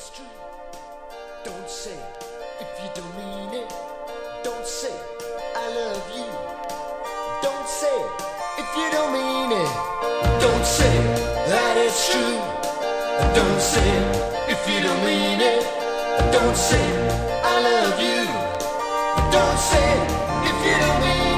it's true. Don't say if you don't mean it. Don't say I love you. Don't say if you don't mean it. Don't say that it's true. Don't say if you don't mean it. Don't say I love you. Don't say if you don't mean it.